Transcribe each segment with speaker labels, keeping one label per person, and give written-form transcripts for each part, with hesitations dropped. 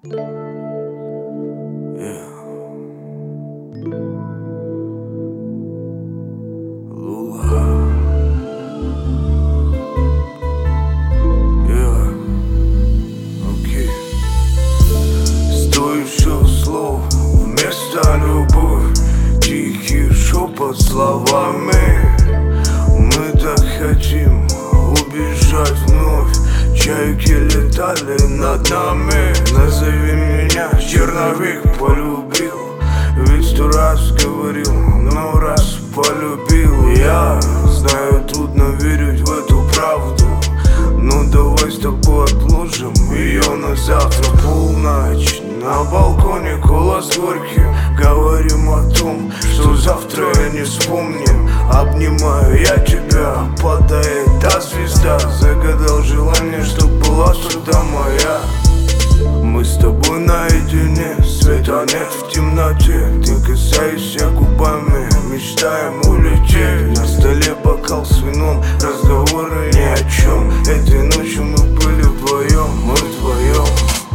Speaker 1: Yeah. Lula. Yeah. Окей. Стоящих слов вместо любовь, тихий шепот словами. Мы так хотим убежать вновь. Чайки летали над нами. Назови меня черновик, полюбил. Ведь 100 раз говорил, но раз полюбил. Я знаю, трудно верить в эту правду, но давай с тобой отложим ее на завтра. Полночь, на балконе голос горький. Говорим о том, что завтра я не вспомним. Обнимаю я тебя, падает та звезда. Загадал желание, чтоб была всегда моя. Мы с тобой наедине, света нет в темноте. Ты касаешься губами, мечтаем улететь. На столе бокал с вином, разговоры ни о чем. Этой ночью мы были вдвоем, мы вдвоем.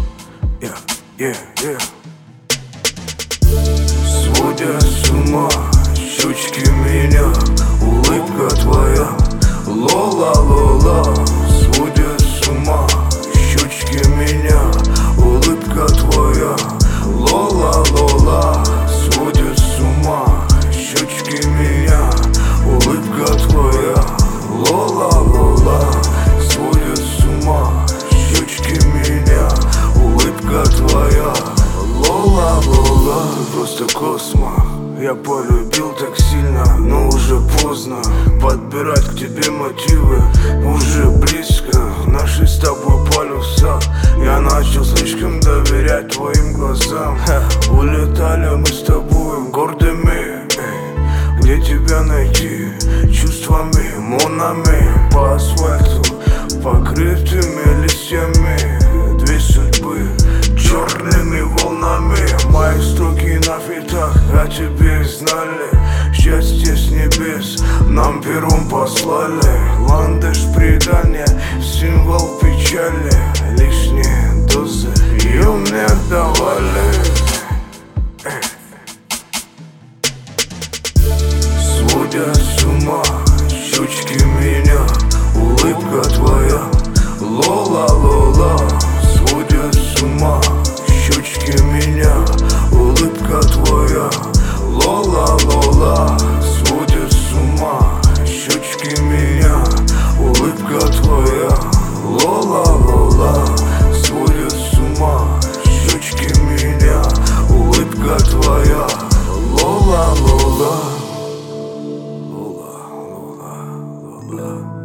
Speaker 1: Сводят с ума щучки меня, улыбка твоя, лола-лола. Сводят с ума щучки меня, улыбка твоя, лола-лола. Сводят с ума щучки меня, улыбка твоя, лола-лола. Сводят с ума щучки меня, улыбка твоя, лола-лола. Ты просто космо, я полюбил так сильно, но уже поздно подбирать к тебе мотивы. Уже близко наши с тобой полюса. Я начал слишком доверять твоим глазам. Улетали мы с тобой гордыми. Где тебя найти? Чувствами, монами. По асфальту, покрытыми листьями. Две судьбы, черными волнами. Мои строки на фитах о тебе знали. Счастье с небес нам первым послали. Ландыш предания, символ печали. Лишние дозы ее мне давали. Сводят с ума щучки меня, улыбка твоя, лола-лола. Сводят с ума щучки меня, улыбка твоя, лола-лола. Сводят с ума щучки меня, улыбка твоя, лола-лола. Сводят с ума щучки меня, улыбка твоя, лола-лола. Лола-лола-лола.